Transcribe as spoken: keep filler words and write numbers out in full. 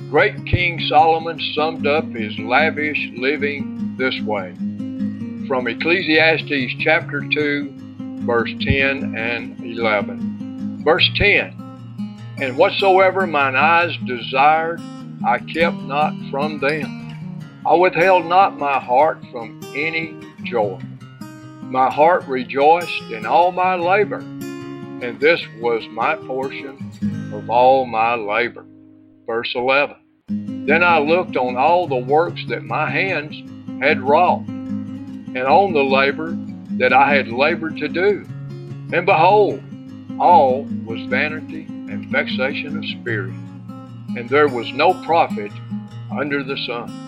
Great King Solomon summed up his lavish living this way. From Ecclesiastes chapter two, verse ten and eleven. Verse ten, And whatsoever mine eyes desired, I kept not from them. I withheld not my heart from any joy. My heart rejoiced in all my labor, and this was my portion of all my labor. Verse eleven. Then I looked on all the works that my hands had wrought, and on the labor that I had labored to do. And behold, all was vanity and vexation of spirit, and there was no profit under the sun.